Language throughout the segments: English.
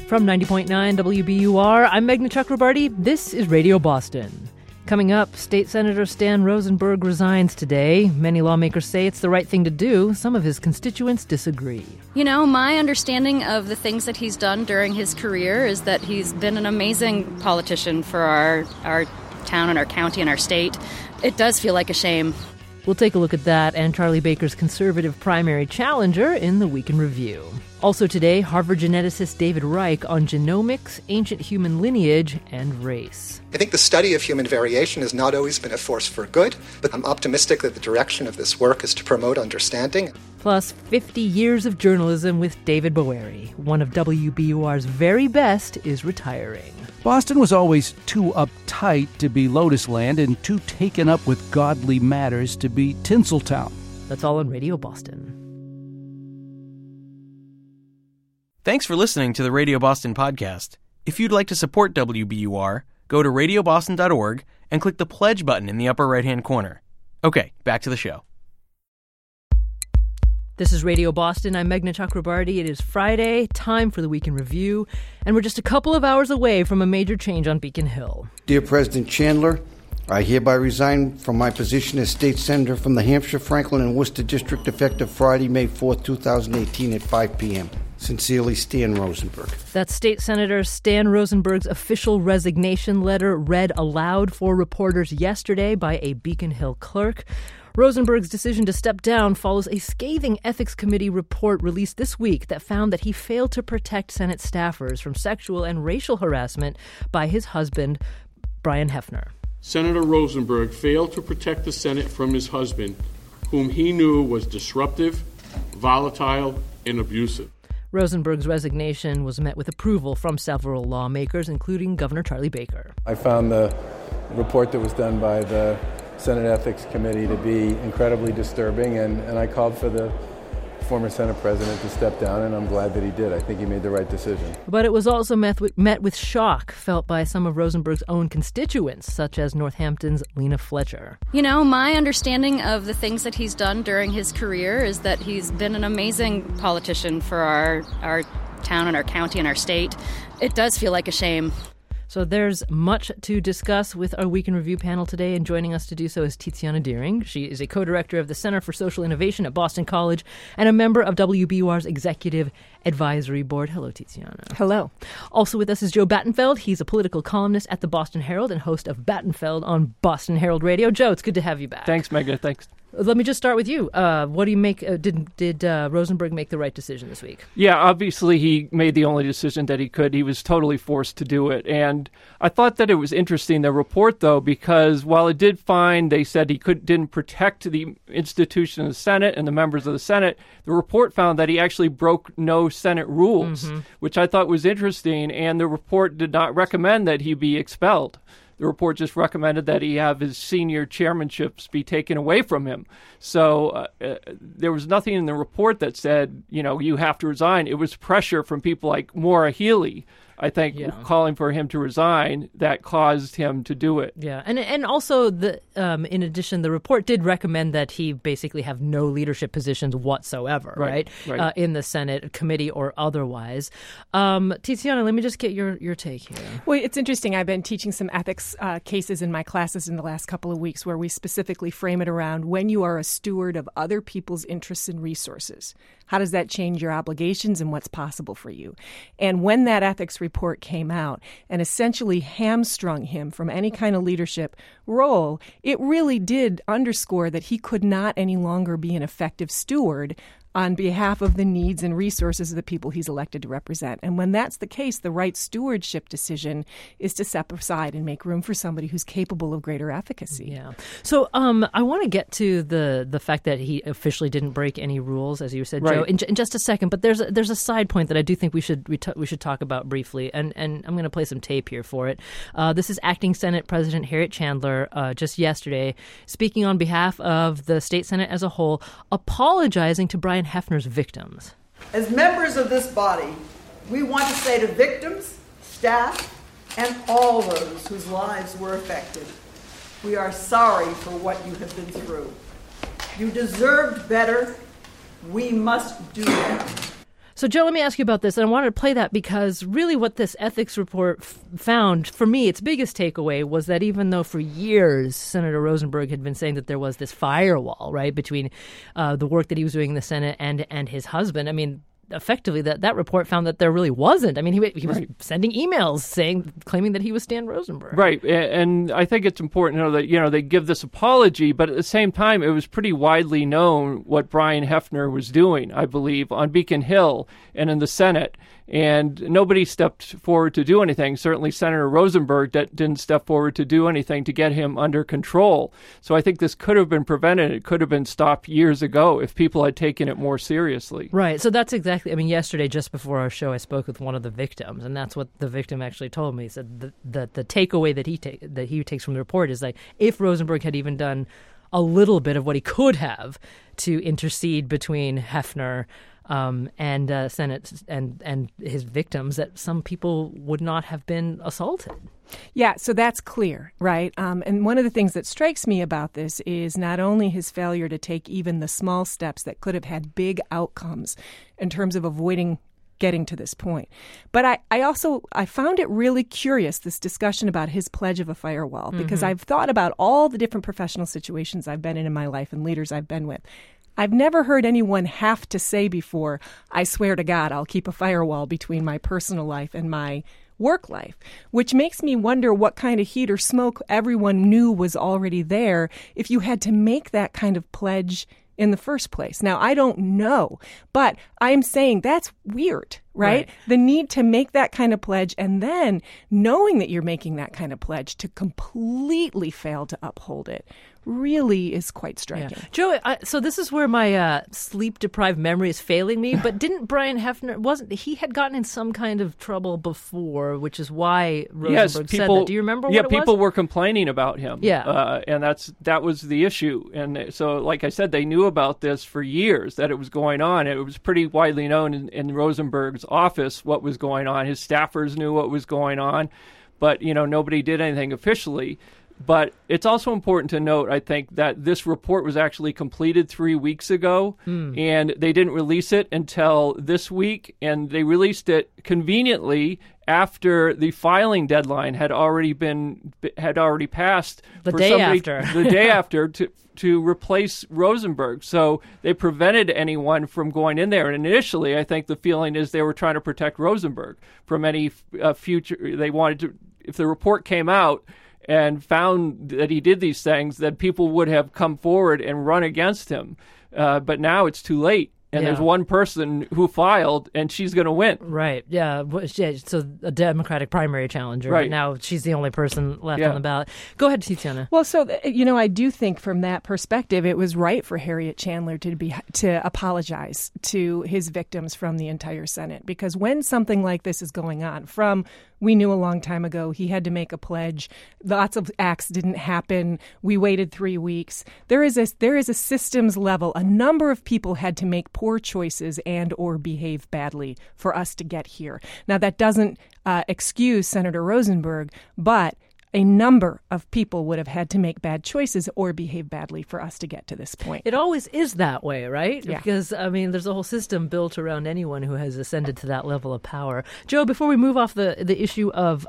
From 90.9 WBUR, I'm Meghna Chakrabarti. This is Radio Boston. Coming up, State Senator Stan Rosenberg resigns today. Many lawmakers say it's the right thing to do. Some of his constituents disagree. You know, my understanding of the things that he's done during his career is that he's been an amazing politician for our town and our county and our state. It does feel like a shame. We'll take a look at that and Charlie Baker's conservative primary challenger in the Week in Review. Also today, Harvard geneticist David Reich on genomics, ancient human lineage, and race. I think the study of human variation has not always been a force for good, but I'm optimistic that the direction of this work is to promote understanding. Plus, 50 years of journalism with David Boeri. One of WBUR's very best is retiring. Boston was always too uptight to be Lotus Land and too taken up with godly matters to be Tinseltown. That's all on Radio Boston. Thanks for listening to the Radio Boston podcast. If you'd like to support WBUR, go to radioboston.org and click the pledge button in the upper right-hand corner. Okay, back to the show. This is Radio Boston. I'm Meghna Chakrabarti. It is Friday, time for the Week in Review, and we're just a couple of hours away from a major change on Beacon Hill. Dear President Chandler, I hereby resign from my position as State Senator from the Hampshire, Franklin, and Worcester District effective Friday, May 4th, 2018 at 5 p.m. Sincerely, Stan Rosenberg. That's State Senator Stan Rosenberg's official resignation letter read aloud for reporters yesterday by a Beacon Hill clerk. Rosenberg's decision to step down follows a scathing Ethics Committee report released this week that found that he failed to protect Senate staffers from sexual and racial harassment by his husband, Brian Hefner. Senator Rosenberg failed to protect the Senate from his husband, whom he knew was disruptive, volatile, and abusive. Rosenberg's resignation was met with approval from several lawmakers, including Governor Charlie Baker. I found the report that was done by the Senate Ethics Committee to be incredibly disturbing, and I called for the former Senate President to step down, and I'm glad that he did. I think he made the right decision. But it was also met with shock felt by some of Rosenberg's own constituents, such as Northampton's Lena Fletcher. You know, my understanding of the things that he's done during his career is that he's been an amazing politician for our town and our county and our state. It does feel like a shame. So there's much to discuss with our Week in Review panel today, and joining us to do so is Tiziana Deering. She is a co-director of the Center for Social Innovation at Boston College and a member of WBUR's Executive Advisory Board. Hello, Tiziana. Hello. Also with us is Joe Battenfeld. He's a political columnist at the Boston Herald and host of Battenfeld on Boston Herald Radio. Joe, it's good to have you back. Thanks, Meghna. Thanks. Let me just start with you. What do you make? Did Rosenberg make the right decision this week? Yeah, obviously he made the only decision that he could. He was totally forced to do it. And I thought that it was interesting, the report, though, because while it did find, they said he didn't protect the institution of the Senate and the members of the Senate, the report found that he actually broke no Senate rules, which I thought was interesting. And the report did not recommend that he be expelled. The report just recommended that he have his senior chairmanships be taken away from him. So there was nothing in the report that said, you have to resign. It was pressure from people like Maura Healey, I think, calling for him to resign that caused him to do it. Yeah, and also, in addition, the report did recommend that he basically have no leadership positions whatsoever, right? In the Senate committee or otherwise. Tiziana, let me just get your take here. Well, it's interesting. I've been teaching some ethics cases in my classes in the last couple of weeks where we specifically frame it around when you are a steward of other people's interests and resources. How does that change your obligations and what's possible for you? And when that ethics report came out and essentially hamstrung him from any kind of leadership role, it really did underscore that he could not any longer be an effective steward on behalf of the needs and resources of the people he's elected to represent. And when that's the case, the right stewardship decision is to step aside and make room for somebody who's capable of greater efficacy. Yeah. So I want to get to the fact that he officially didn't break any rules, as you said, Joe, in just a second. But there's a side point that I do think we should talk about briefly, and I'm going to play some tape here for it. This is Acting Senate President Harriet Chandler just yesterday speaking on behalf of the state Senate as a whole, apologizing to Brian Hefner's victims. As members of this body, we want to say to victims, staff, and all those whose lives were affected, we are sorry for what you have been through. You deserved better. We must do better. So, Joe, let me ask you about this. And I wanted to play that because really what this ethics report found, for me, its biggest takeaway was that even though for years Senator Rosenberg had been saying that there was this firewall, right, between the work that he was doing in the Senate and his husband, I mean, effectively that report found that there really wasn't. I mean, he was sending emails claiming that he was Stan Rosenberg. Right. And I think it's important to know that, they give this apology, but at the same time, it was pretty widely known what Brian Hefner was doing, I believe, on Beacon Hill and in the Senate. And nobody stepped forward to do anything. Certainly Senator Rosenberg didn't step forward to do anything to get him under control. So I think this could have been prevented. It could have been stopped years ago if people had taken it more seriously. Right. So that's exactly, I mean, yesterday, just before our show, I spoke with one of the victims, and that's what the victim actually told me. He said the takeaway that he takes from the report is like, if Rosenberg had even done a little bit of what he could have to intercede between Hefner and Senate and his victims, that some people would not have been assaulted. Yeah, so that's clear, right? And one of the things that strikes me about this is not only his failure to take even the small steps that could have had big outcomes in terms of avoiding getting to this point. But I found it really curious, this discussion about his pledge of a firewall, because I've thought about all the different professional situations I've been in my life and leaders I've been with. I've never heard anyone have to say before, I swear to God, I'll keep a firewall between my personal life and my work life, which makes me wonder what kind of heat or smoke everyone knew was already there if you had to make that kind of pledge in the first place. Now, I don't know, but I'm saying that's weird, right? The need to make that kind of pledge and then knowing that you're making that kind of pledge to completely fail to uphold it really is quite striking. Yeah. Joe, so this is where my sleep-deprived memory is failing me, but didn't Brian Hefner, he had gotten in some kind of trouble before, which is why Rosenberg said that. Do you remember what it was? Yeah, people were complaining about him. Yeah. And that was the issue. And so, like I said, they knew about this for years, that it was going on. It was pretty widely known in Rosenberg's office what was going on. His staffers knew what was going on, but, nobody did anything officially. But it's also important to note, I think, that this report was actually completed 3 weeks ago, and they didn't release it until this week, and they released it conveniently after the filing deadline had already passed. The day after to replace Rosenberg. So they prevented anyone from going in there. And initially, I think the feeling is they were trying to protect Rosenberg from any future. They wanted to, if the report came out and found that he did these things, that people would have come forward and run against him. But now it's too late. And there's one person who filed, and she's going to win. Right, yeah. So a Democratic primary challenger, but now she's the only person left on the ballot. Go ahead, Tiziana. Well, so, I do think from that perspective, it was right for Harriet Chandler to apologize to his victims from the entire Senate. Because when something like this is going on, we knew a long time ago he had to make a pledge. Lots of acts didn't happen. We waited 3 weeks. There is a systems level. A number of people had to make poor choices and or behave badly for us to get here. Now, that doesn't excuse Senator Rosenberg, but a number of people would have had to make bad choices or behave badly for us to get to this point. It always is that way, right? Yeah. Because, there's a whole system built around anyone who has ascended to that level of power. Joe, before we move off the issue of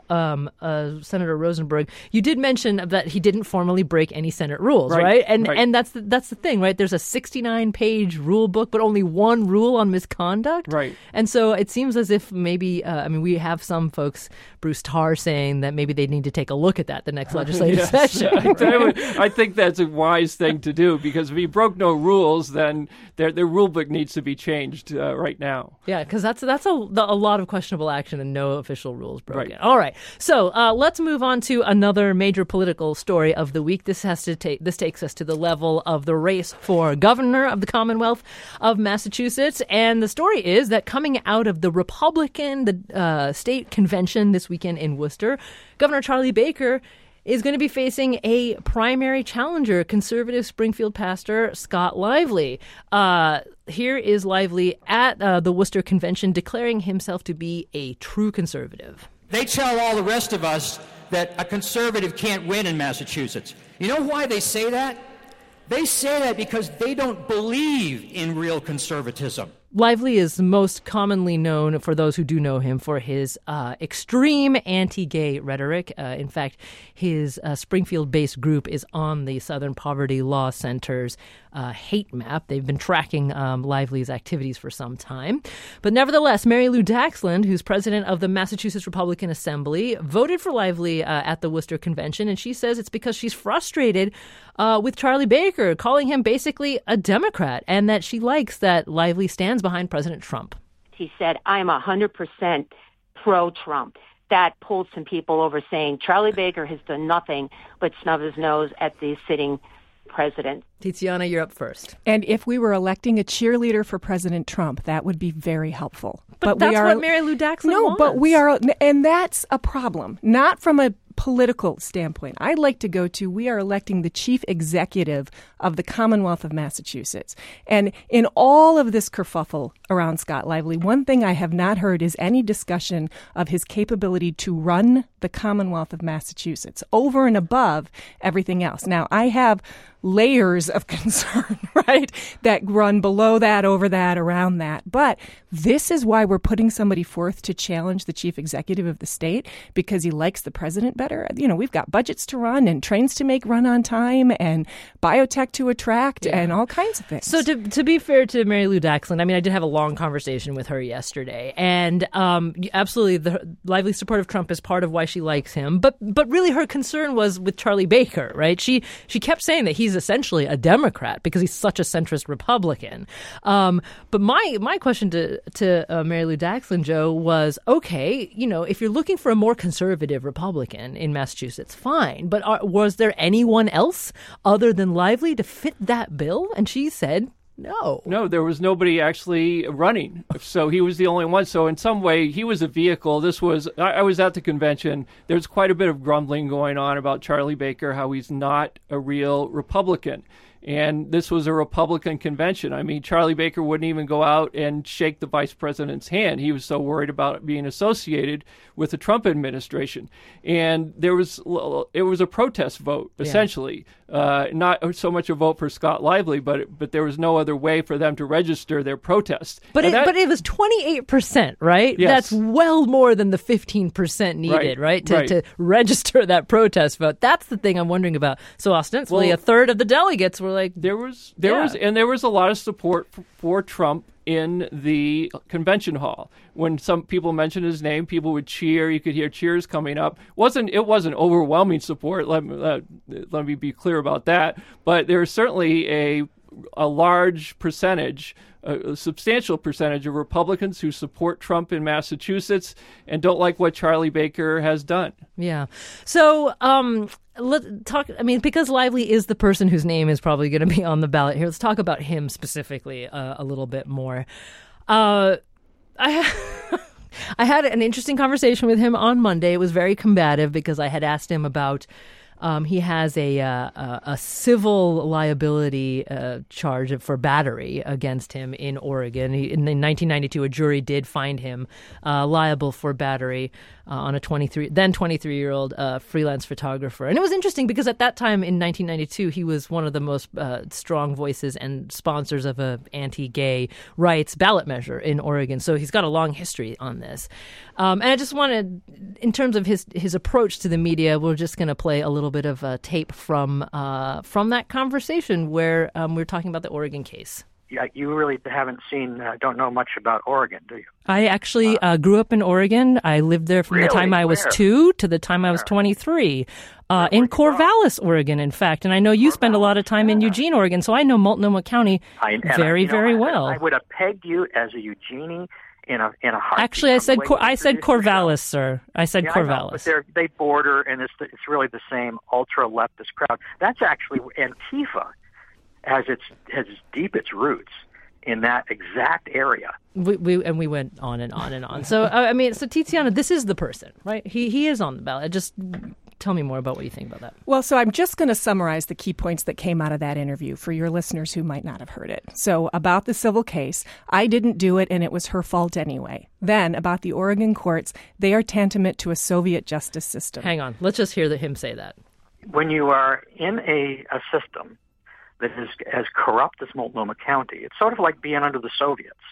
Senator Rosenberg, you did mention that he didn't formally break any Senate rules, right? And that's the thing, right? There's a 69-page rule book, but only one rule on misconduct. Right. And so it seems as if maybe, we have some folks, Bruce Tarr, saying that maybe they need to take a look at that the next legislative session. I think that's a wise thing to do, because if he broke no rules, then their rule book needs to be changed right now. Yeah, because that's a lot of questionable action and no official rules broken. Right. All right, so let's move on to another major political story of the week. This takes us to the level of the race for governor of the Commonwealth of Massachusetts, and the story is that coming out of the Republican state convention this weekend in Worcester, Governor Charlie Baker is going to be facing a primary challenger, conservative Springfield pastor Scott Lively. Here is Lively at the Worcester Convention declaring himself to be a true conservative. They tell all the rest of us that a conservative can't win in Massachusetts. You know why they say that? They say that because they don't believe in real conservatism. Lively is most commonly known, for those who do know him, for his extreme anti-gay rhetoric. In fact, his Springfield-based group is on the Southern Poverty Law Center's hate map. They've been tracking Lively's activities for some time. But nevertheless, Mary Lou Daxland, who's president of the Massachusetts Republican Assembly, voted for Lively at the Worcester Convention, and she says it's because she's frustrated with Charlie Baker, calling him basically a Democrat, and that she likes that Lively stands behind President Trump. He said, I'm 100% pro-Trump. That pulled some people over, saying Charlie Baker has done nothing but snub his nose at the sitting president. Tiziana, you're up first. And if we were electing a cheerleader for President Trump, that would be very helpful. But that's what Mary Lou Daxland wants. No, but we are, and that's a problem, not from a political standpoint. I'd like to go to, we are electing the chief executive of the Commonwealth of Massachusetts. And in all of this kerfuffle around Scott Lively, one thing I have not heard is any discussion of his capability to run the Commonwealth of Massachusetts over and above everything else. Now, I have layers of concern, right, that run below that, over that, around that. But this is why we're putting somebody forth to challenge the chief executive of the state, because he likes the president better. You know, we've got budgets to run and trains to make run on time and biotech to attract and all kinds of things. So to be fair to Mary Lou Daxland, I mean, I did have a long conversation with her yesterday, and absolutely the Lively support of Trump is part of why she likes him. But really her concern was with Charlie Baker, right? She kept saying that he's essentially a Democrat because he's such a centrist Republican. But my question to Mary Lou Daxland, Joe, was, okay, you know, if you're looking for a more conservative Republican in Massachusetts, fine. But was there anyone else other than Lively to fit that bill? And she said, no. No, there was nobody actually running. So he was the only one. So in some way, he was a vehicle. I was at the convention. There's quite a bit of grumbling going on about Charlie Baker, how he's not a real Republican. And this was a Republican convention. I mean, Charlie Baker wouldn't even go out and shake the vice president's hand. He was so worried about being associated with the Trump administration. And it was a protest vote, essentially. Not so much a vote for Scott Lively, but there was no other way for them to register their protest. But it was 28%, right? Yes. That's well more than the 15% needed, right? To register that protest vote. That's the thing I'm wondering about. So ostensibly, a third of the delegates were like, there was a lot of support for Trump in the convention hall. When some people mentioned his name, people would cheer. You could hear cheers coming up. It wasn't overwhelming support. Let me be clear about that. But there's certainly a large percentage, a substantial percentage of Republicans who support Trump in Massachusetts and don't like what Charlie Baker has done. Yeah. So let's talk. I mean, because Lively is the person whose name is probably going to be on the ballot here, let's talk about him specifically a little bit more. I had an interesting conversation with him on Monday. It was very combative because I had asked him about he has a civil liability charge for battery against him in Oregon. In 1992, a jury did find him liable for battery on a 23-year-old freelance photographer. And it was interesting because at that time in 1992, he was one of the most strong voices and sponsors of a anti-gay rights ballot measure in Oregon. So he's got a long history on this. And I just wanted, in terms of his approach to the media, we're just going to play a little bit of tape from that conversation where we're talking about the Oregon case. Yeah, you really don't know much about Oregon, do you? I actually grew up in Oregon. I lived there from the time I was 2 to the time I was 23. In Corvallis, Oregon, in fact. And I know you spend a lot of time in Eugene, Oregon, so I know Multnomah County very well. I would have pegged you as a Eugenie in a heartbeat. Actually, I said Corvallis, sir. I said Corvallis. But they border, and it's really the same ultra-leftist crowd. That's actually Antifa has deep its roots in that exact area. We went on and on and on. So so Tiziana, this is the person, right? He is on the ballot. Just tell me more about what you think about that. Well, so I'm just going to summarize the key points that came out of that interview for your listeners who might not have heard it. So about the civil case, I didn't do it and it was her fault anyway. Then about the Oregon courts, they are tantamount to a Soviet justice system. Hang on. Let's just hear him say that. When you are in a system that is as corrupt as Multnomah County, it's sort of like being under the Soviets.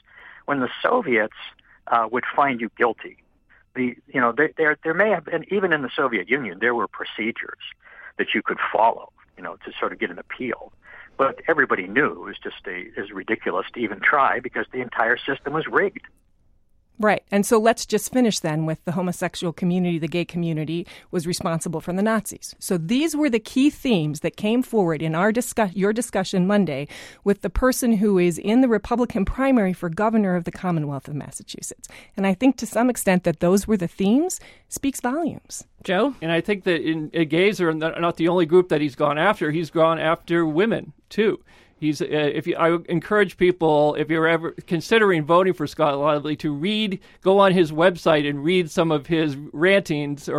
when the Soviets would find you guilty. There may have been, even in the Soviet Union, there were procedures that you could follow, to sort of get an appeal. But everybody knew it was just as ridiculous to even try because the entire system was rigged. Right. And so let's just finish then with the homosexual community, the gay community was responsible for the Nazis. So these were the key themes that came forward in your discussion Monday with the person who is in the Republican primary for governor of the Commonwealth of Massachusetts. And I think to some extent that those were the themes speaks volumes. Joe? And I think that gays are not the only group that he's gone after. He's gone after women, too. I encourage people, if you're ever considering voting for Scott Lively, to go on his website and read some of his writings,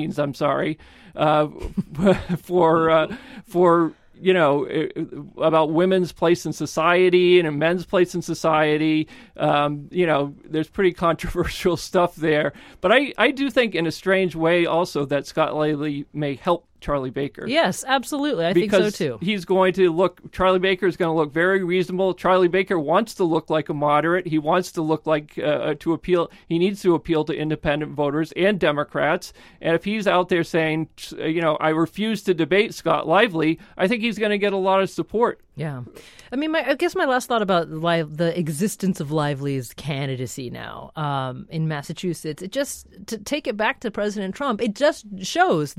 about women's place in society and men's place in society. There's pretty controversial stuff there. But I do think in a strange way also that Scott Lively may help Charlie Baker. Yes, absolutely. I think so too. Charlie Baker is going to look very reasonable. Charlie Baker wants to look like a moderate. He wants to look like he needs to appeal to independent voters and Democrats. And if he's out there saying, I refuse to debate Scott Lively, I think he's going to get a lot of support. Yeah. I mean, I guess my last thought about the existence of Lively's candidacy now in Massachusetts, to take it back to President Trump, it just shows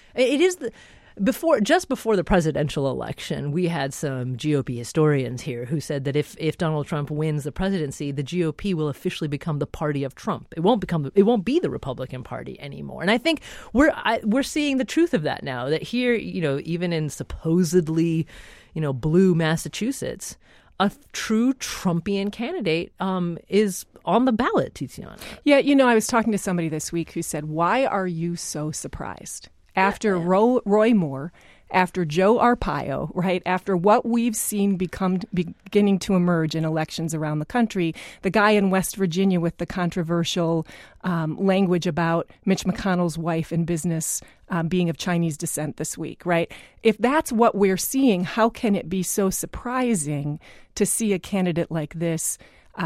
just before the presidential election, we had some GOP historians here who said that if Donald Trump wins the presidency, the GOP will officially become the party of Trump. It won't be the Republican Party anymore. And I think we're seeing the truth of that now. That here, even in supposedly, blue Massachusetts, a true Trumpian candidate is on the ballot, Tiziana. Yeah, I was talking to somebody this week who said, "Why are you so surprised?" After Roy Moore, after Joe Arpaio, right, after what we've seen beginning to emerge in elections around the country, the guy in West Virginia with the controversial language about Mitch McConnell's wife in business being of Chinese descent this week, right? If that's what we're seeing, how can it be so surprising to see a candidate like this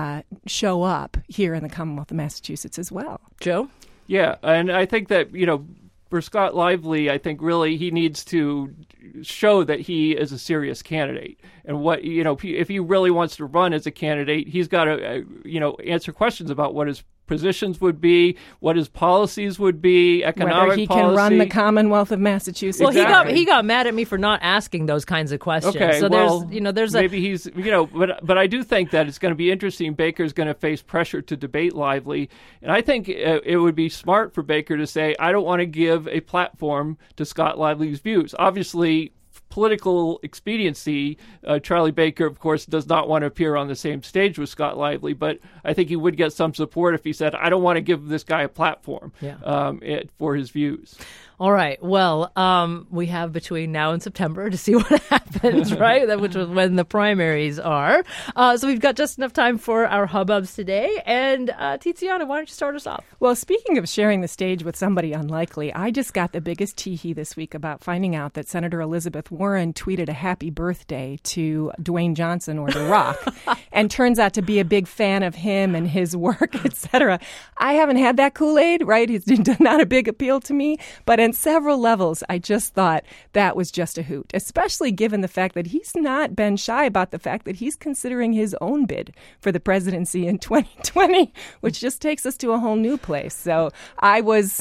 show up here in the Commonwealth of Massachusetts as well? Joe? Yeah, and I think that, for Scott Lively, I think really he needs to show that he is a serious candidate. And if he really wants to run as a candidate, he's got to, answer questions about what his positions would be, what his policies would be, economic policy. Whether he can run the Commonwealth of Massachusetts. Well, exactly. he got mad at me for not asking those kinds of questions. Okay, so there's maybe he's, but I do think that it's going to be interesting. Baker's going to face pressure to debate Lively. And I think it would be smart for Baker to say, I don't want to give a platform to Scott Lively's views. Obviously, political expediency, Charlie Baker, of course, does not want to appear on the same stage with Scott Lively, but I think he would get some support if he said, I don't want to give this guy a platform for his views. All right. Well, we have between now and September to see what happens, right? Which is when the primaries are. So we've got just enough time for our hubbubs today. And Tiziana, why don't you start us off? Well, speaking of sharing the stage with somebody unlikely, I just got the biggest tee-hee this week about finding out that Senator Elizabeth Warren tweeted a happy birthday to Dwayne Johnson or The Rock and turns out to be a big fan of him and his work, etc. I haven't had that Kool-Aid, right? It's not a big appeal to me, but on several levels, I just thought that was just a hoot, especially given the fact that he's not been shy about the fact that he's considering his own bid for the presidency in 2020, which just takes us to a whole new place. So I was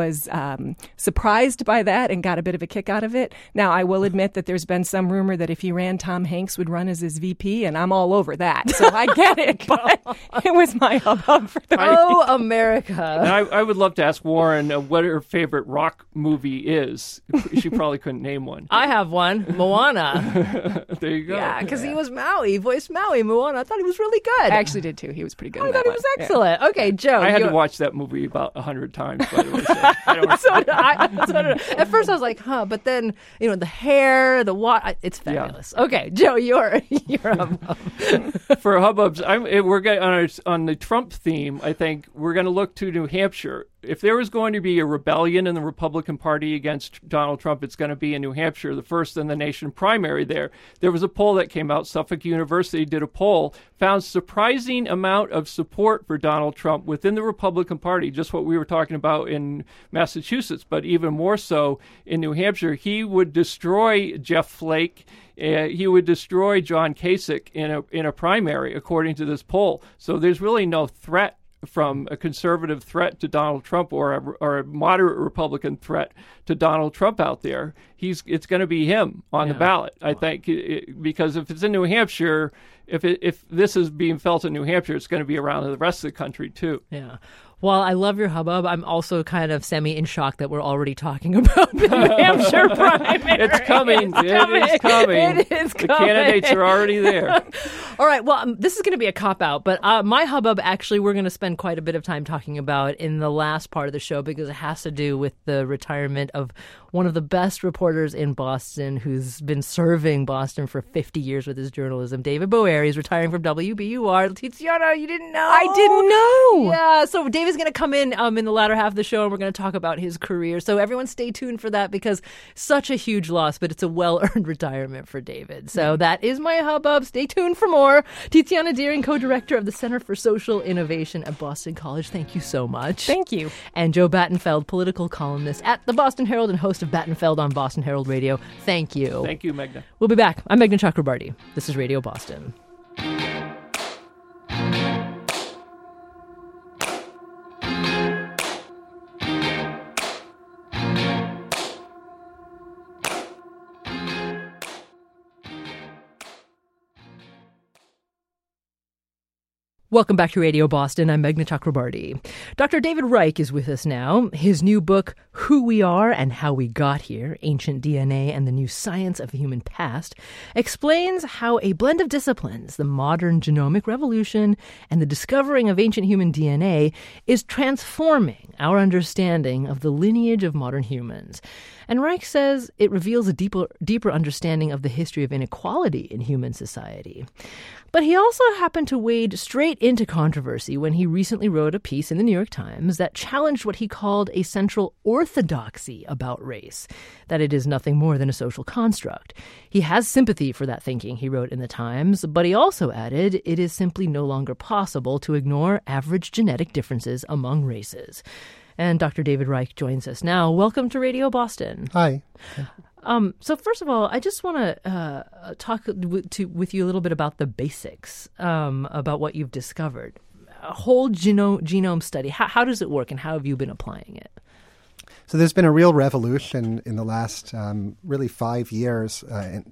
surprised by that and got a bit of a kick out of it. Now, I will admit that there's been some rumor that if he ran, Tom Hanks would run as his VP, and I'm all over that. So I get it, but it was my hubbub for the week. Oh, America. And I would love to ask Warren what her favorite rock movie is. She probably couldn't name one. I have one, Moana. There you go. Yeah, because he was Maui, he voiced Maui, Moana. I thought he was really good. I actually did too. He was pretty good. I thought he was excellent. Yeah. Okay, Joe. I had to watch that movie about 100 times, by the way. So At first I was like, but then, the hair, the it's fabulous. Yeah. Okay, Joe, you're hubbub. For hubbubs, we're on the Trump theme, I think we're going to look to New Hampshire. if there is going to be a rebellion in the Republican Party against Donald Trump, it's going to be in New Hampshire, the first in the nation primary there. There was a poll that came out. Suffolk University did a poll, found surprising amount of support for Donald Trump within the Republican Party, just what we were talking about in Massachusetts, but even more so in New Hampshire. He would destroy Jeff Flake. He would destroy John Kasich in a primary, according to this poll. So there's really no threat from a conservative threat to Donald Trump or a moderate Republican threat to Donald Trump out there. It's going to be him on the ballot, I think, because if it's in New Hampshire, if this is being felt in New Hampshire, it's going to be around the rest of the country too. Yeah. While I love your hubbub, I'm also kind of in shock that we're already talking about the New Hampshire primary. It's coming. It is coming. The candidates are already there. All right. Well, this is going to be a cop-out, but my hubbub, actually, we're going to spend quite a bit of time talking about in the last part of the show because it has to do with the retirement of one of the best reporters in Boston who's been serving Boston for 50 years with his journalism. David Boeri is retiring from WBUR. Tiziana, you didn't know? I didn't know. Yeah, so David's going to come in the latter half of the show, and we're going to talk about his career. So everyone stay tuned for that because such a huge loss, but it's a well-earned retirement for David. So that is my hubbub. Stay tuned for more. Tiziana Deering, co-director of the Center for Social Innovation at Boston College. Thank you so much. Thank you. And Joe Battenfeld, political columnist at the Boston Herald and host of Battenfeld on Boston Herald Radio. Thank you. Thank you, Meghna. We'll be back. I'm Meghna Chakrabarti. This is Radio Boston. Welcome back to Radio Boston. I'm Meghna Chakrabarti. Dr. David Reich is with us now. His new book, Who We Are and How We Got Here, Ancient DNA and the New Science of the Human Past, explains how a blend of disciplines, the modern genomic revolution and the discovering of ancient human DNA, is transforming our understanding of the lineage of modern humans. And Reich says it reveals a deeper understanding of the history of inequality in human society. But he also happened to wade straight into controversy when he recently wrote a piece in the New York Times that challenged what he called a central orthodoxy about race, that it is nothing more than a social construct. He has sympathy for that thinking, he wrote in the Times, but he also added it is simply no longer possible to ignore average genetic differences among races. And Dr. David Reich joins us now. Welcome to Radio Boston. Hi. So first of all, I just want to talk with you a little bit about the basics, about what you've discovered. A whole genome study. How does it work, and how have you been applying it? So there's been a real revolution in the last really 5 years,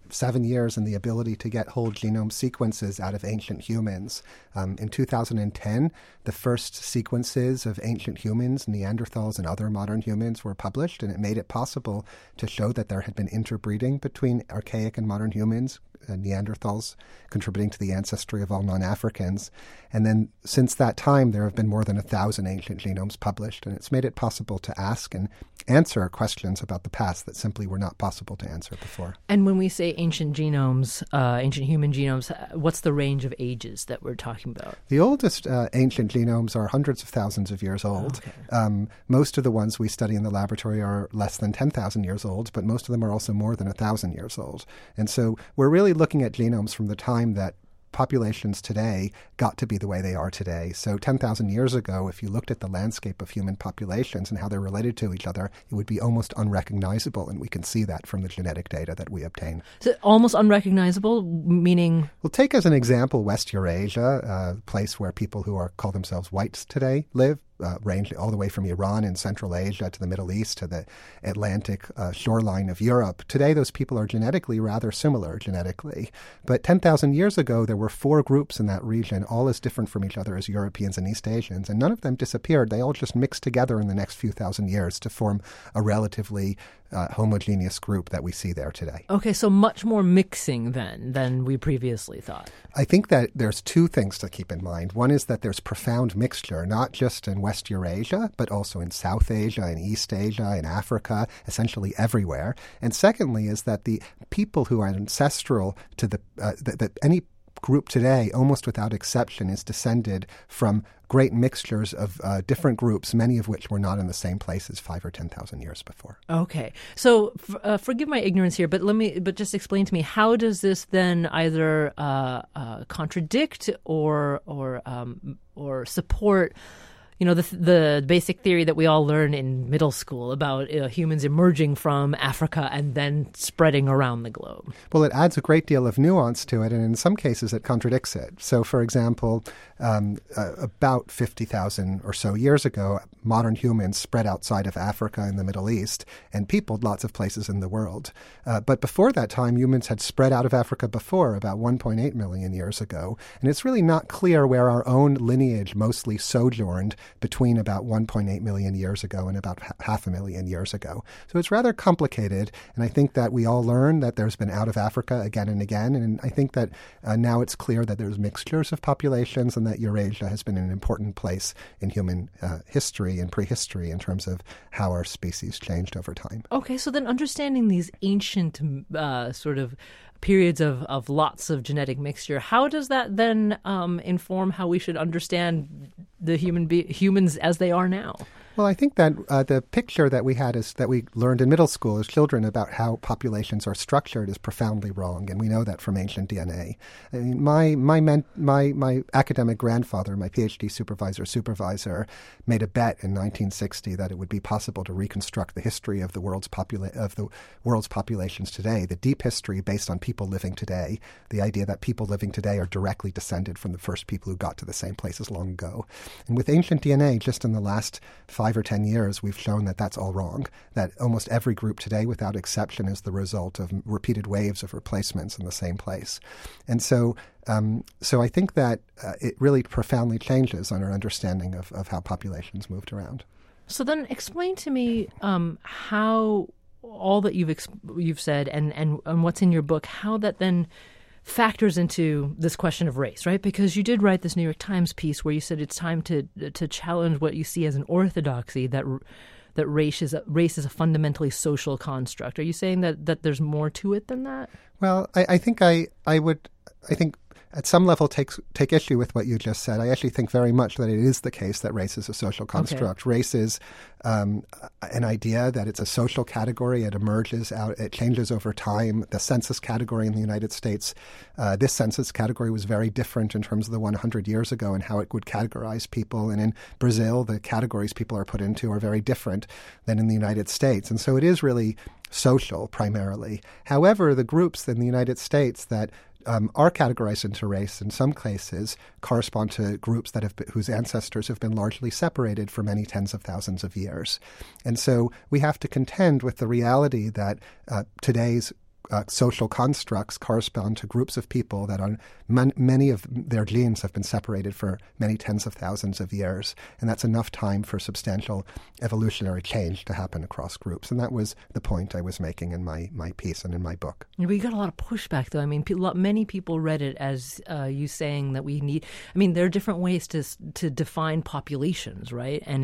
7 years in the ability to get whole genome sequences out of ancient humans. In 2010, the first sequences of ancient humans, Neanderthals and other modern humans were published, and it made it possible to show that there had been interbreeding between archaic and modern humans, Neanderthals contributing to the ancestry of all non-Africans. And then since that time, there have been more than 1,000 ancient genomes published, and it's made it possible to ask and answer questions about the past that simply were not possible to answer before. And when we say ancient genomes, ancient human genomes, what's the range of ages that we're talking about? The oldest ancient genomes are hundreds of thousands of years old. Okay. Most of the ones we study in the laboratory are less than 10,000 years old, but most of them are also more than 1,000 years old. And so we're really looking at genomes from the time that populations today got to be the way they are today. So 10,000 years ago, if you looked at the landscape of human populations and how they're related to each other, it would be almost unrecognizable, and we can see that from the genetic data that we obtain. So almost unrecognizable, meaning? Well, take as an example West Eurasia, a place where people who call themselves whites today live. Range all the way from Iran and Central Asia to the Middle East to the Atlantic shoreline of Europe. Today, those people are genetically rather similar genetically. But 10,000 years ago, there were 4 groups in that region, all as different from each other as Europeans and East Asians, and none of them disappeared. They all just mixed together in the next few thousand years to form a relatively homogeneous group that we see there today. Okay, so much more mixing then than we previously thought. I think that there's 2 things to keep in mind. One is that there's profound mixture, not just in West Eurasia, but also in South Asia, in East Asia, in Africa, essentially everywhere. And secondly is that the people who are ancestral to any group today, almost without exception, is descended from great mixtures of different groups, many of which were not in the same places 5,000 or 10,000 years before. Okay, so forgive my ignorance here, but just explain to me, how does this then either contradict or support, the basic theory that we all learn in middle school about humans emerging from Africa and then spreading around the globe? Well, it adds a great deal of nuance to it, and in some cases it contradicts it. So, for example, about 50,000 or so years ago, modern humans spread outside of Africa and the Middle East and peopled lots of places in the world. But before that time, humans had spread out of Africa before, about 1.8 million years ago. And it's really not clear where our own lineage mostly sojourned between about 1.8 million years ago and about 500,000 years ago. So it's rather complicated. And I think that we all learn that there's been out of Africa again and again. And I think that now it's clear that there's mixtures of populations and that Eurasia has been an important place in human history and prehistory in terms of how our species changed over time. Okay, so then understanding these ancient sort of periods of lots of genetic mixture, how does that then inform how we should understand the humans as they are now? Well, I think that the picture that we had is that we learned in middle school as children about how populations are structured is profoundly wrong, and we know that from ancient DNA. I mean, my academic grandfather, my PhD supervisor, made a bet in 1960 that it would be possible to reconstruct the history of the world's populations today, the deep history based on people living today, the idea that people living today are directly descended from the first people who got to the same places long ago. And with ancient DNA, just in the last 5 or 10 years, we've shown that that's all wrong, that almost every group today, without exception, is the result of repeated waves of replacements in the same place. And so I think that it really profoundly changes on our understanding of how populations moved around. So then explain to me how all that you've said and what's in your book, how that then factors into this question of race, right? Because you did write this New York Times piece where you said it's time to challenge what you see as an orthodoxy that race is a fundamentally social construct. Are you saying that there's more to it than that? Well, I think I think at some level take issue with what you just said. I actually think very much that it is the case that race is a social construct. Okay. Race is an idea that it's a social category. It emerges out. It changes over time. The census category in the United States, this census category was very different in terms of the 100 years ago and how it would categorize people. And in Brazil, the categories people are put into are very different than in the United States. And so it is really social primarily. However, the groups in the United States that are categorized into race in some cases correspond to groups whose ancestors have been largely separated for many tens of thousands of years. And so we have to contend with the reality that today's social constructs correspond to groups of people that on many of their genes have been separated for many tens of thousands of years. And that's enough time for substantial evolutionary change to happen across groups. And that was the point I was making in my piece and in my book. We got a lot of pushback, though. I mean, many people read it as you saying that we need... I mean, there are different ways to define populations, right? And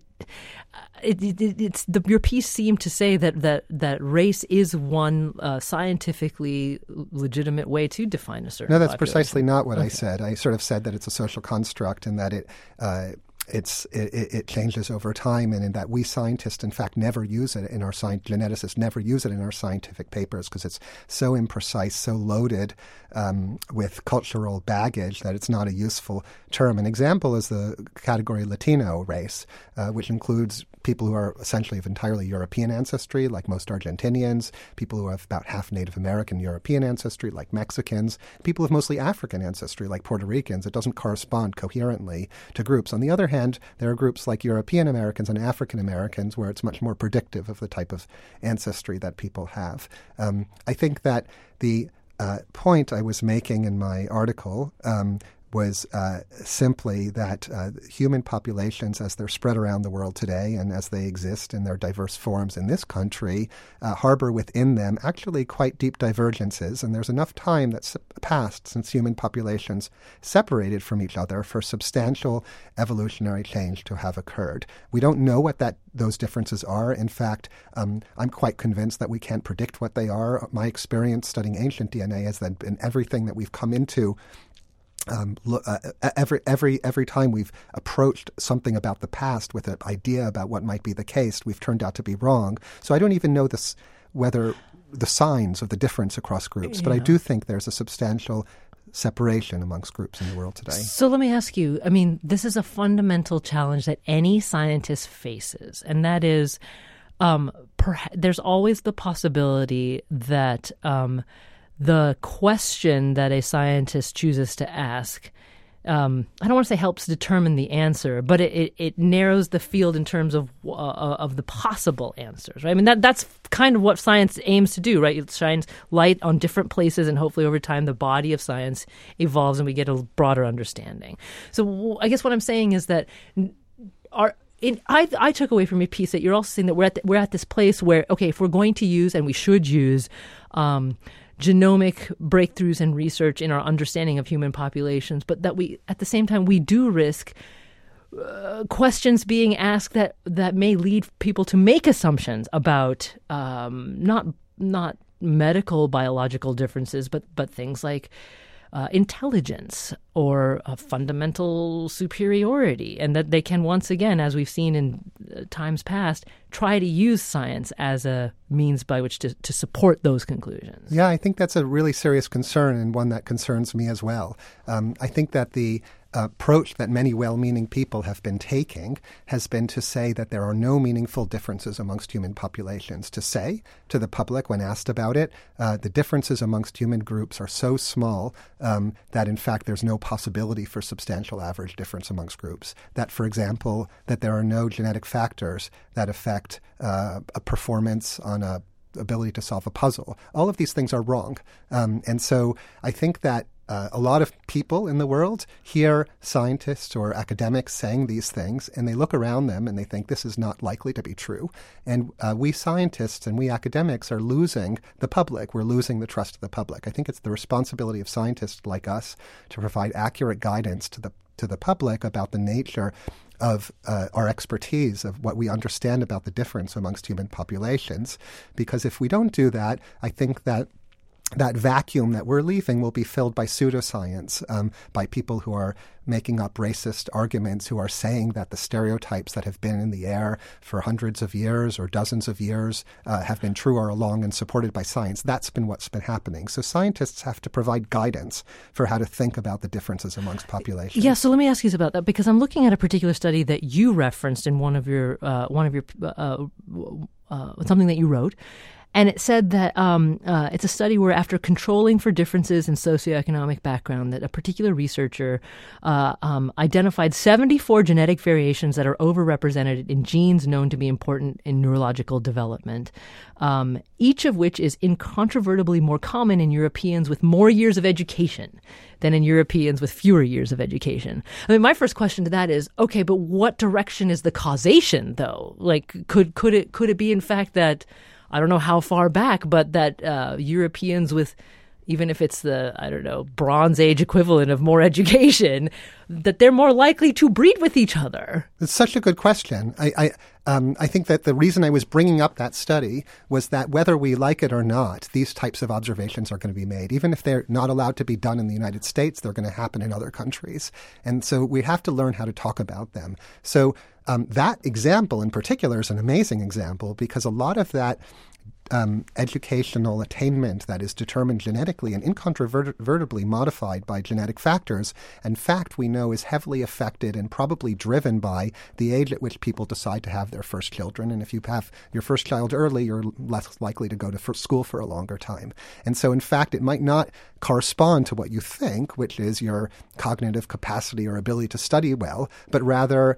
your piece seemed to say that race is one scientifically legitimate way to define a certain No, that's population. Precisely not what I said. I sort of said that it's a social construct and that it changes over time, and in that we scientists, in fact, never use it in our geneticists never use it in our scientific papers because it's so imprecise, so loaded with cultural baggage that it's not a useful term. An example is the category Latino race, which includes people who are essentially of entirely European ancestry, like most Argentinians, people who have about half Native American European ancestry, like Mexicans, people of mostly African ancestry, like Puerto Ricans. It doesn't correspond coherently to groups. On the other hand, there are groups like European Americans and African Americans where it's much more predictive of the type of ancestry that people have. I think that the point I was making in my article was simply that human populations, as they're spread around the world today and as they exist in their diverse forms in this country, harbor within them actually quite deep divergences. And there's enough time that's passed since human populations separated from each other for substantial evolutionary change to have occurred. We don't know what those differences are. In fact, I'm quite convinced that we can't predict what they are. My experience studying ancient DNA is that in everything that we've come into, every time we've approached something about the past with an idea about what might be the case, we've turned out to be wrong. So I don't even know whether the signs of the difference across groups, but I do think there's a substantial separation amongst groups in the world today. So let me ask you, I mean, this is a fundamental challenge that any scientist faces, and that is there's always the possibility that the question that a scientist chooses to ask, I don't want to say helps determine the answer, but it narrows the field in terms of the possible answers, right? I mean, that's kind of what science aims to do, right? It shines light on different places, and hopefully over time the body of science evolves and we get a broader understanding. So I guess what I'm saying is that I took away from your piece that you're also saying that we're at this place where, okay, if we're going to use, and we should use, genomic breakthroughs and research in our understanding of human populations, but that we, at the same time, we do risk questions being asked that may lead people to make assumptions about not medical biological differences, but things like intelligence or fundamental superiority, and that they can once again, as we've seen in times past, try to use science as a means by which to support those conclusions. Yeah, I think that's a really serious concern, and one that concerns me as well. I think that the approach that many well-meaning people have been taking has been to say that there are no meaningful differences amongst human populations. To say to the public when asked about it, the differences amongst human groups are so small that in fact there's no possibility for substantial average difference amongst groups. That, for example, that there are no genetic factors that affect a performance on a ability to solve a puzzle. All of these things are wrong. And so I think that a lot of people in the world hear scientists or academics saying these things, and they look around them and they think this is not likely to be true. And we scientists and we academics are losing the public. We're losing the trust of the public. I think it's the responsibility of scientists like us to provide accurate guidance to the public about the nature of our expertise, of what we understand about the difference amongst human populations. Because if we don't do that, I think that vacuum that we're leaving will be filled by pseudoscience, by people who are making up racist arguments, who are saying that the stereotypes that have been in the air for hundreds of years or dozens of years have been true all along and supported by science. That's been what's been happening. So scientists have to provide guidance for how to think about the differences amongst populations. Yeah, so let me ask you about that, because I'm looking at a particular study that you referenced in one of your something that you wrote. And it said that it's a study where, after controlling for differences in socioeconomic background, that a particular researcher identified 74 genetic variations that are overrepresented in genes known to be important in neurological development, each of which is incontrovertibly more common in Europeans with more years of education than in Europeans with fewer years of education. I mean, my first question to that is, okay, but what direction is the causation, though? Like, could it be, in fact, that, I don't know how far back, but that Europeans with, even if it's the, I don't know, Bronze Age equivalent of more education, that they're more likely to breed with each other? It's such a good question. I think that the reason I was bringing up that study was that whether we like it or not, these types of observations are going to be made. Even if they're not allowed to be done in the United States, they're going to happen in other countries. And so we have to learn how to talk about them. So that example in particular is an amazing example, because a lot of that educational attainment that is determined genetically and incontrovertibly modified by genetic factors, in fact, we know is heavily affected and probably driven by the age at which people decide to have their first children. And if you have your first child early, you're less likely to go to school for a longer time. And so, in fact, it might not correspond to what you think, which is your cognitive capacity or ability to study well, but rather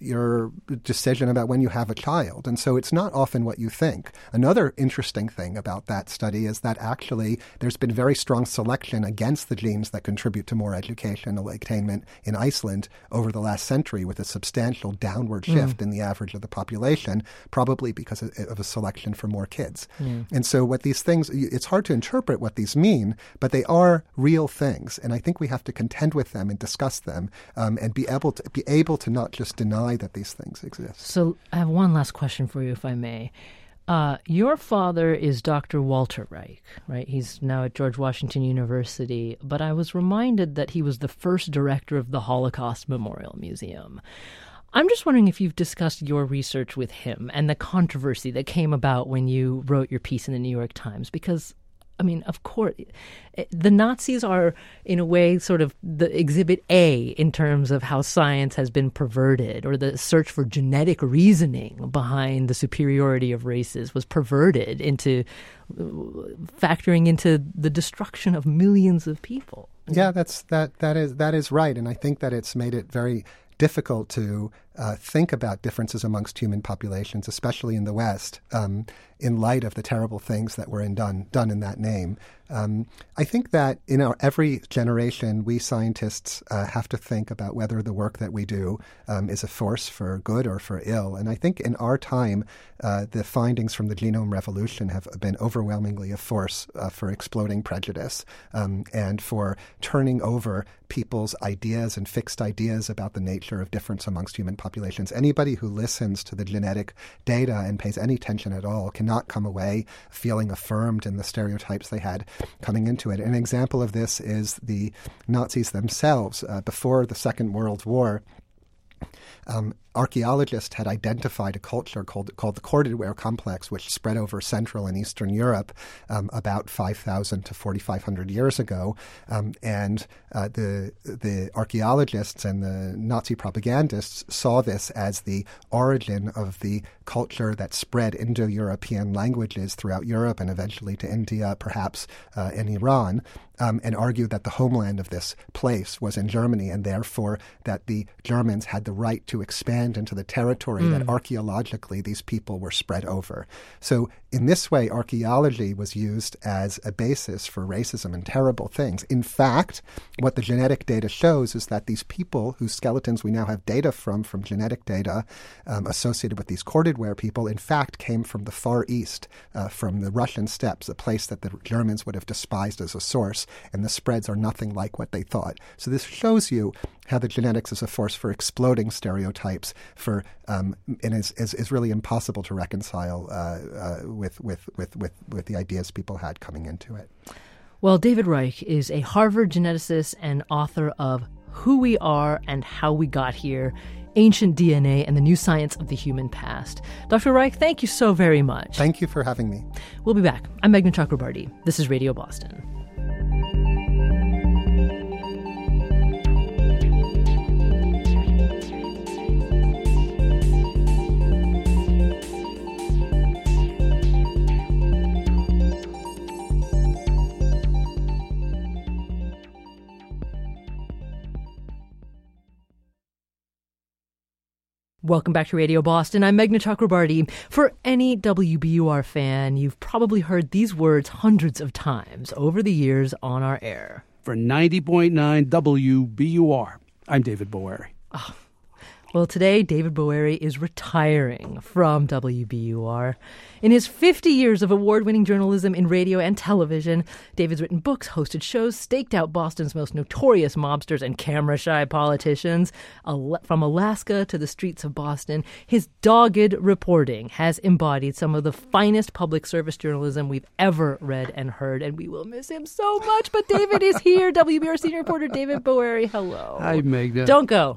your decision about when you have a child. And so it's not often what you think. Another interesting thing about that study is that actually there's been very strong selection against the genes that contribute to more educational attainment in Iceland over the last century, with a substantial downward shift in the average of the population, probably because of a selection for more kids. And so what these things, it's hard to interpret what these mean, but they are real things. And I think we have to contend with them and discuss them and be able to not just deny that these things exist. So I have one last question for you, if I may. Your father is Dr. Walter Reich, right? He's now at George Washington University, but I was reminded that he was the first director of the Holocaust Memorial Museum. I'm just wondering if you've discussed your research with him and the controversy that came about when you wrote your piece in the New York Times, because I mean, of course, the Nazis are, in a way, sort of the exhibit A in terms of how science has been perverted, or the search for genetic reasoning behind the superiority of races was perverted into factoring into the destruction of millions of people. Yeah, that is right. And I think that it's made it very difficult to think about differences amongst human populations, especially in the West, in light of the terrible things that were done in that name. I think that in every generation, we scientists have to think about whether the work that we do is a force for good or for ill. And I think in our time, the findings from the genome revolution have been overwhelmingly a force for exploding prejudice and for turning over people's ideas and fixed ideas about the nature of difference amongst human populations. Anybody who listens to the genetic data and pays any attention at all cannot come away feeling affirmed in the stereotypes they had coming into it. An example of this is the Nazis themselves. Before the Second World War, archaeologists had identified a culture called the Corded-Ware complex, which spread over Central and Eastern Europe about 5,000 to 4,500 years ago. And the archaeologists and the Nazi propagandists saw this as the origin of the culture that spread Indo-European languages throughout Europe and eventually to India, perhaps, and Iran. And argued that the homeland of this place was in Germany, and therefore that the Germans had the right to expand into the territory that archaeologically these people were spread over. So in this way, archaeology was used as a basis for racism and terrible things. In fact, what the genetic data shows is that these people whose skeletons we now have data from genetic data associated with these Corded-Ware people, in fact, came from the Far East, from the Russian steppes, a place that the Germans would have despised as a source. And the spreads are nothing like what they thought. So this shows you how the genetics is a force for exploding stereotypes, and is really impossible to reconcile with the ideas people had coming into it. Well, David Reich is a Harvard geneticist and author of Who We Are and How We Got Here: Ancient DNA and the New Science of the Human Past. Dr. Reich, thank you so very much. Thank you for having me. We'll be back. I'm Meghna Chakrabarty. This is Radio Boston. Welcome back to Radio Boston. I'm Meghna Chakrabarty. For any WBUR fan, you've probably heard these words hundreds of times over the years on our air. For 90.9 WBUR, I'm David Boeri. Oh. Well, today, David Boeri is retiring from WBUR. In his 50 years of award-winning journalism in radio and television, David's written books, hosted shows, staked out Boston's most notorious mobsters and camera-shy politicians. From Alaska to the streets of Boston, his dogged reporting has embodied some of the finest public service journalism we've ever read and heard, and we will miss him so much. But David is here. WBUR senior reporter David Boeri, hello. Hi, Meghna. Don't go.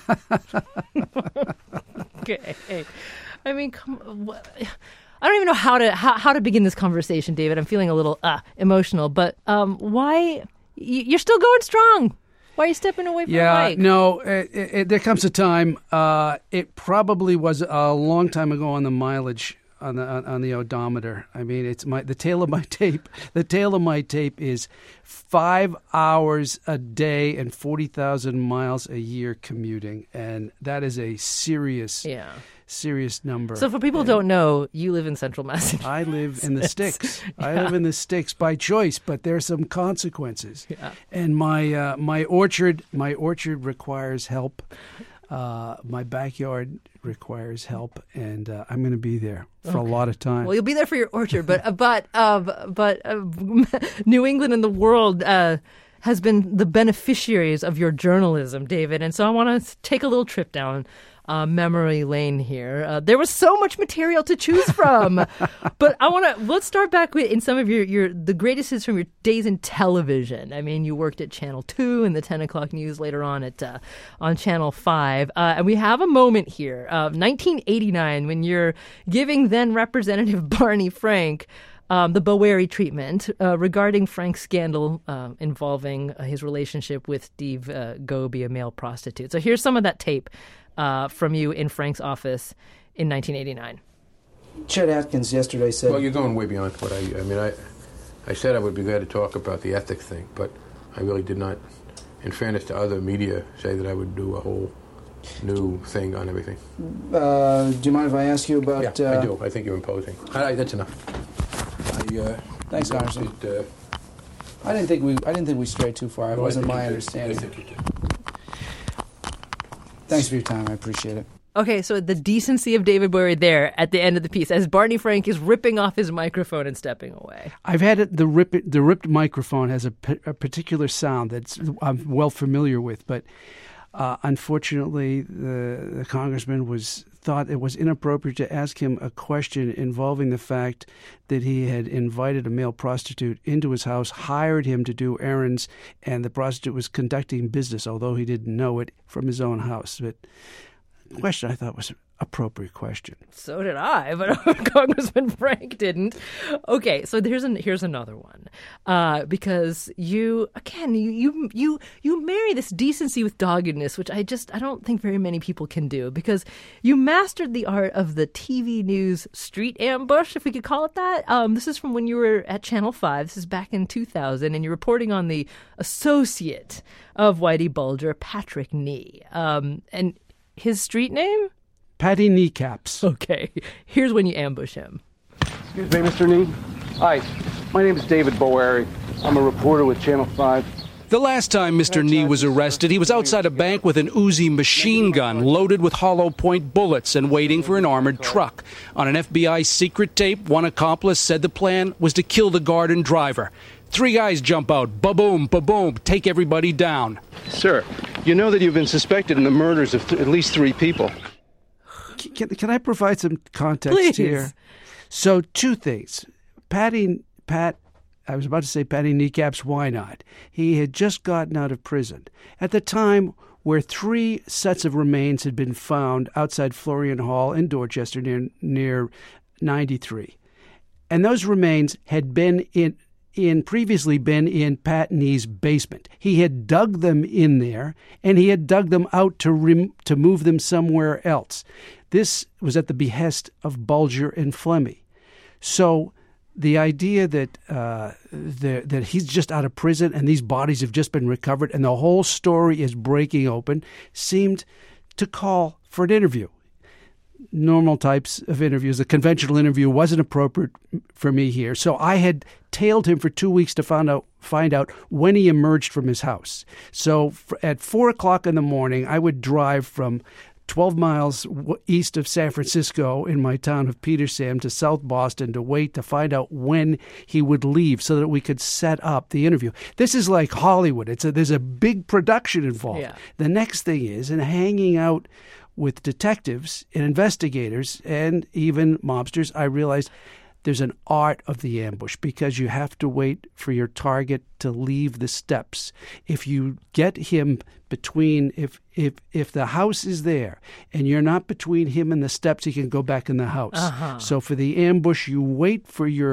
Okay. I mean, I don't even know how to begin this conversation, David. I'm feeling a little emotional, but why you're still going strong? Why are you stepping away from the mic? No, there comes a time. It probably was a long time ago on the mileage on the odometer. I mean, it's the tail of my tape. The tail of my tape is 5 hours a day and 40,000 miles a year commuting, and that is a serious number. So for people who don't know, you live in central Massachusetts. I live in the sticks. I live in the sticks by choice, but there are some consequences. Yeah. And my orchard requires help. My backyard requires help, and I'm going to be there for a lot of time. Well, you'll be there for your orchard, but New England and the world has been the beneficiaries of your journalism, David. And so I want to take a little trip down memory lane here. There was so much material to choose from, but let's start back with in some of the greatest hits from your days in television. I mean, you worked at Channel 2 and the 10 o'clock news, later on on Channel 5. And we have a moment here, 1989, when you're giving then Representative Barney Frank the Bowery treatment regarding Frank's scandal involving his relationship with Steve Goby, a male prostitute. So here's some of that tape from you in Frank's office in 1989. Chet Atkins yesterday said... Well, you're going way beyond what I said I would be glad to talk about the ethics thing, but I really did not, in fairness to other media, say that I would do a whole new thing on everything. Do you mind if I ask you about... Yeah, I do. I think you're imposing. That's enough. Thanks, Congressman. I didn't think we strayed too far. It wasn't my understanding. I think you did. Thanks for your time. I appreciate it. Okay, so the decency of David Bowery there at the end of the piece, as Barney Frank is ripping off his microphone and stepping away. I've had it. The ripped microphone has a particular sound that I'm well familiar with, but unfortunately, the congressman thought it was inappropriate to ask him a question involving the fact that he had invited a male prostitute into his house, hired him to do errands, and the prostitute was conducting business, although he didn't know it, from his own house. But the question I thought was an appropriate question. So did I, but Congressman Frank didn't. Okay, so here's another one, because you marry this decency with doggedness, which I don't think very many people can do, because you mastered the art of the TV news street ambush, if we could call it that. This is from when you were at Channel 5. This is back in 2000, and you're reporting on the associate of Whitey Bulger, Patrick Nee, and his street name? Patty Kneecaps. Okay, here's when you ambush him. Excuse me, Mr. Nee. Hi, my name is David Bowery. I'm a reporter with Channel 5. The last time Mr. Nee was arrested, he was outside a bank with an Uzi machine gun loaded with hollow point bullets and waiting for an armored truck. On an FBI secret tape, one accomplice said the plan was to kill the guard and driver. 3 guys jump out, ba-boom, ba-boom, take everybody down. Sir, you know that you've been suspected in the murders of at least 3 people. Can I provide some context Please. here? So 2 things. I was about to say Patty Kneecaps, why not? He had just gotten out of prison. At the time where 3 sets of remains had been found outside Florian Hall in Dorchester near 93. And those remains had previously been in Pat Nee's basement. He had dug them in there, and he had dug them out to move them somewhere else. This was at the behest of Bulger and Flemmi. So the idea that that he's just out of prison and these bodies have just been recovered and the whole story is breaking open seemed to call for an interview. Normal types of interviews. A conventional interview wasn't appropriate for me here. So I had tailed him for 2 weeks to find out when he emerged from his house. So at 4 o'clock in the morning, I would drive from 12 miles east of San Francisco in my town of Petersham to South Boston to wait to find out when he would leave so that we could set up the interview. This is like Hollywood. There's a big production involved. Yeah. The next thing is, in hanging out with detectives and investigators and even mobsters, I realized there's an art of the ambush because you have to wait for your target to leave the steps. If you get him between, if the house is there and you're not between him and the steps, he can go back in the house. Uh-huh. So for the ambush, you wait for your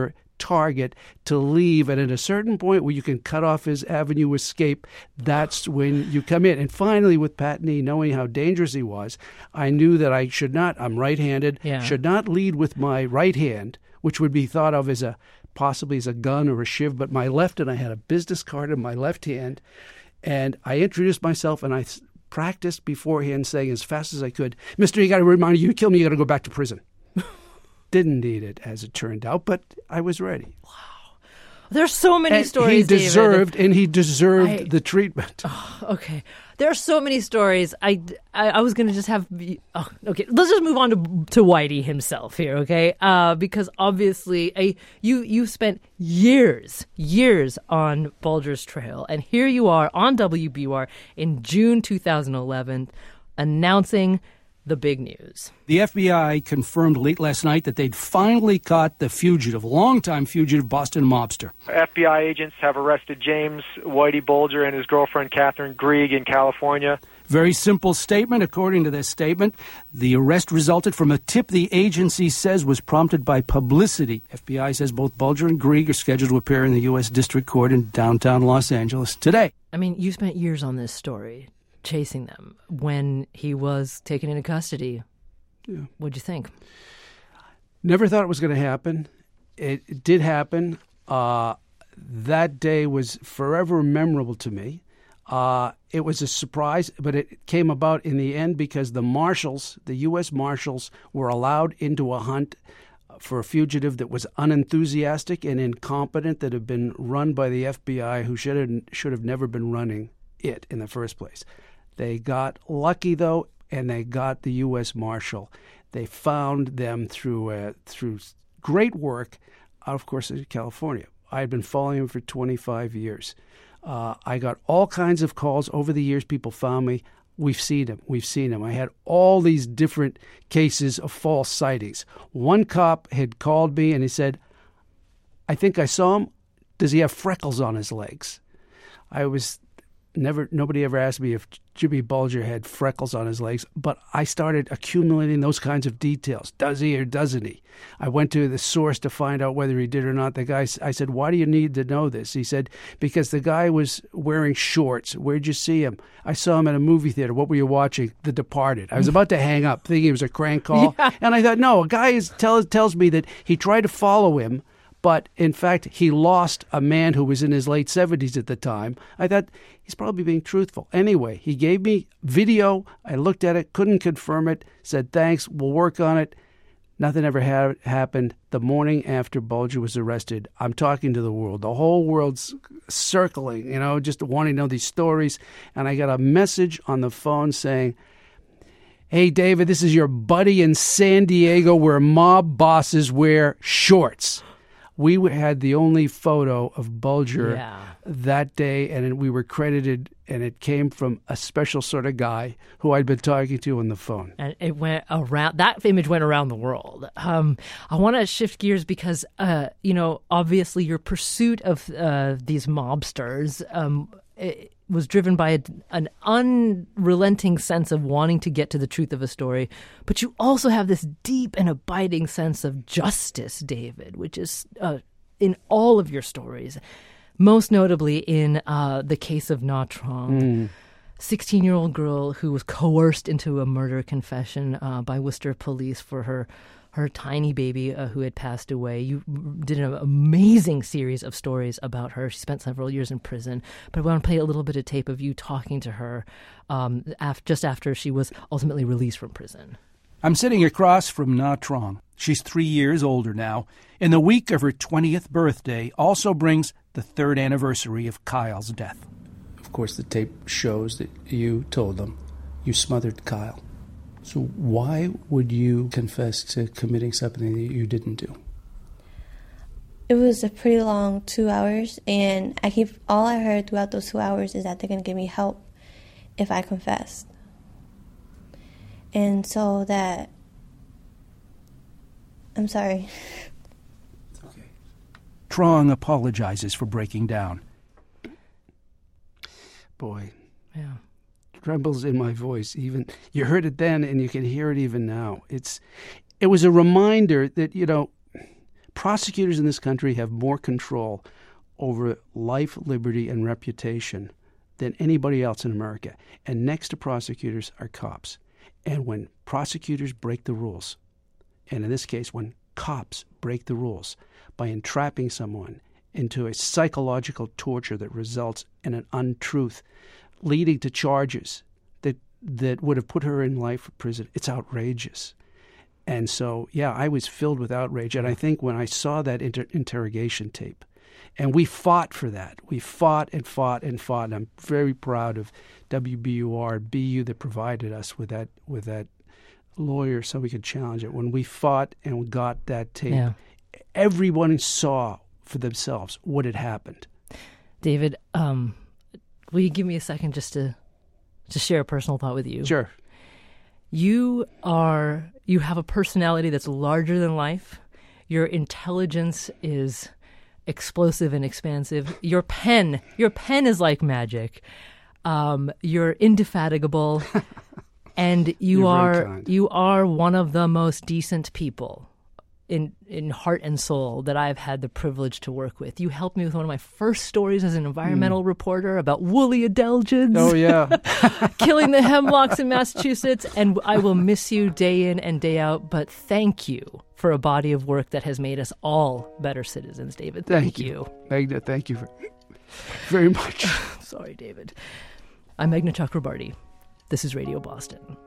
target to leave. And at a certain point where you can cut off his avenue escape, that's when you come in. And finally, with Pat Nee, knowing how dangerous he was, I knew that I should not, I'm right-handed, should not lead with my right hand, which would be thought of as possibly as a gun or a shiv, but my left, and I had a business card in my left hand. And I introduced myself, and I practiced beforehand saying as fast as I could, "Mister, you got to remind you kill me, you got to go back to prison." Didn't need it, as it turned out, but I was ready. Wow. There's so many stories, he deserved, David. And he deserved the treatment. Oh, okay. There are so many stories. I was going to just have... okay, let's just move on to Whitey himself here, okay? Because obviously, you spent years on Bulger's trail, and here you are on WBUR in June 2011 announcing the big news. The FBI confirmed late last night that they'd finally caught the fugitive, longtime fugitive Boston mobster. FBI agents have arrested James Whitey Bulger and his girlfriend Catherine Grieg in California. Very simple statement. According to this statement, the arrest resulted from a tip the agency says was prompted by publicity. FBI says both Bulger and Grieg are scheduled to appear in the U.S. District Court in downtown Los Angeles today. I mean, you spent years on this story, chasing them when he was taken into custody. Yeah. What'd you think? Never thought it was going to happen. It did happen. That day was forever memorable to me. It was a surprise, but it came about in the end because the marshals, the U.S. Marshals, were allowed into a hunt for a fugitive that was unenthusiastic and incompetent, that had been run by the FBI, who should have never been running it in the first place. They got lucky, though, and they got the U.S. Marshal. They found them through great work out, of course, in California. I had been following him for 25 years. I got all kinds of calls over the years. People found me. We've seen him. I had all these different cases of false sightings. One cop had called me, and he said, "I think I saw him. Does he have freckles on his legs?" Nobody ever asked me if Jimmy Bulger had freckles on his legs, but I started accumulating those kinds of details. Does he or doesn't he? I went to the source to find out whether he did or not. The guy, I said, "Why do you need to know this?" He said, "Because the guy was wearing shorts. Where'd you see him?" "I saw him at a movie theater." "What were you watching?" "The Departed." I was about to hang up, thinking it was a crank call. Yeah. And I thought, no, a guy tells me that he tried to follow him, but in fact, he lost a man who was in his late 70s at the time. I thought, he's probably being truthful. Anyway, he gave me video. I looked at it, couldn't confirm it, said, "Thanks, we'll work on it." Nothing ever happened. The morning after Bulger was arrested, I'm talking to the world. The whole world's circling, just wanting to know these stories. And I got a message on the phone saying, "Hey, David, this is your buddy in San Diego where mob bosses wear shorts." We had the only photo of Bulger that day, and we were credited, and it came from a special sort of guy who I'd been talking to on the phone. And it went around. That image went around the world. I want to shift gears because, obviously your pursuit of these mobsters it was driven by an unrelenting sense of wanting to get to the truth of a story. But you also have this deep and abiding sense of justice, David, which is in all of your stories, most notably in the case of Na Trong, 16-year-old girl who was coerced into a murder confession by Worcester police for her tiny baby who had passed away. You did an amazing series of stories about her. She spent several years in prison. But I want to play a little bit of tape of you talking to her just after she was ultimately released from prison. I'm sitting across from Na Trong. She's 3 years older now. And the week of her 20th birthday also brings the 3rd anniversary of Kyle's death. Of course, the tape shows that you told them you smothered Kyle. So why would you confess to committing something that you didn't do? It was a pretty long 2 hours, and all I heard throughout those 2 hours is that they're going to give me help if I confessed. And so that... I'm sorry. It's okay. Trong apologizes for breaking down. Boy. Yeah. Trembles in my voice. Even you heard it then, and you can hear it even now. It was a reminder that Prosecutors in this country have more control over life, liberty, and reputation than anybody else in America. And next to prosecutors are cops. And when prosecutors break the rules, and in this case, when cops break the rules by entrapping someone into a psychological torture that results in an untruth, leading to charges that would have put her in life prison, it's outrageous. And so, yeah, I was filled with outrage. And I think when I saw that interrogation tape, and we fought for that. We fought and fought and fought. And I'm very proud of WBUR, BU that provided us with that lawyer so we could challenge it. When we fought and we got that tape, everyone saw for themselves what had happened. David, will you give me a second just to share a personal thought with you? Sure. You have a personality that's larger than life. Your intelligence is explosive and expansive. Your pen is like magic. You're indefatigable, and you are one of the most decent people in heart and soul that I've had the privilege to work with. You helped me with one of my first stories as an environmental reporter about woolly adelgids. Oh, yeah. Killing the hemlocks in Massachusetts. And I will miss you day in and day out. But thank you for a body of work that has made us all better citizens, David. Thank you. Meghna, thank you very much. Sorry, David. I'm Meghna Chakrabarty. This is Radio Boston.